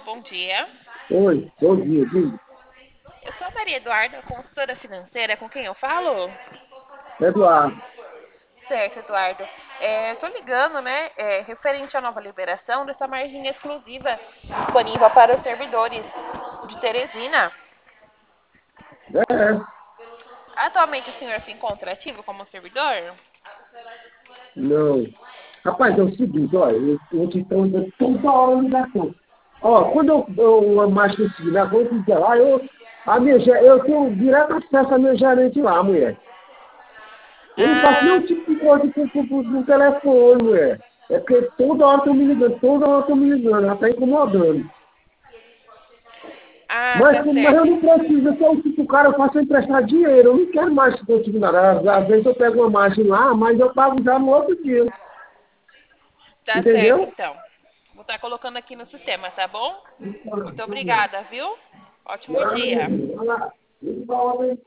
bom dia. Oi, bom dia, diga. Eu sou a Maria Eduarda, consultora financeira, com quem eu falo? Eduardo. Certo, Eduardo. Estou ligando, né, referente à nova liberação dessa margem exclusiva disponível para os servidores de Teresina. É, Atualmente o senhor se encontra ativo como servidor? não. Rapaz, é o seguinte, olha, eu te estou dando toda hora ligação. Ó, quando eu mais consegui, na quando eu fizer lá, eu tenho direto acesso à minha gerente lá, mulher. Eu não faço nenhum Ah, tipo de coisa no telefone, mulher. É porque toda hora estão me ligando, toda hora estão me ligando, já está incomodando. Mas, tá mas eu certo. não preciso, eu sou o tipo cara, eu faço emprestar dinheiro, eu não quero mais contigo nada. Às vezes eu pego uma margem lá, mas eu pago já no outro dia. Tá certo, Entendeu? então. Vou estar colocando aqui no sistema, tá bom? Muito obrigada, viu? Ótimo dia.